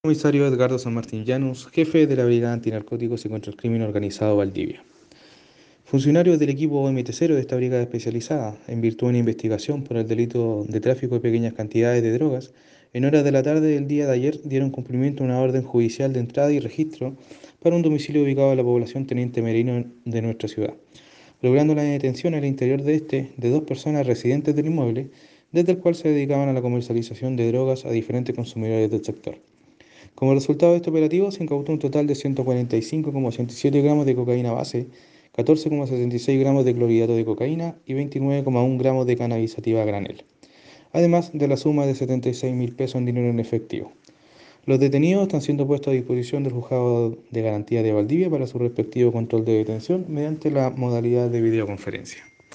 Comisario Edgardo San Martín Llanos, jefe de la Brigada Antinarcóticos y contra el Crimen Organizado Valdivia. Funcionarios del equipo MT0 de esta brigada especializada, en virtud de una investigación por el delito de tráfico de pequeñas cantidades de drogas, en horas de la tarde del día de ayer dieron cumplimiento a una orden judicial de entrada y registro para un domicilio ubicado en la población Teniente Merino de nuestra ciudad, logrando la detención al interior de este de dos personas residentes del inmueble, desde el cual se dedicaban a la comercialización de drogas a diferentes consumidores del sector. Como resultado de este operativo, se incautó un total de 145,87 gramos de cocaína base, 14,66 gramos de clorhidrato de cocaína y 29,1 gramos de cannabis sativa a granel, además de la suma de 76.000 pesos en dinero en efectivo. Los detenidos están siendo puestos a disposición del Juzgado de Garantía de Valdivia para su respectivo control de detención mediante la modalidad de videoconferencia.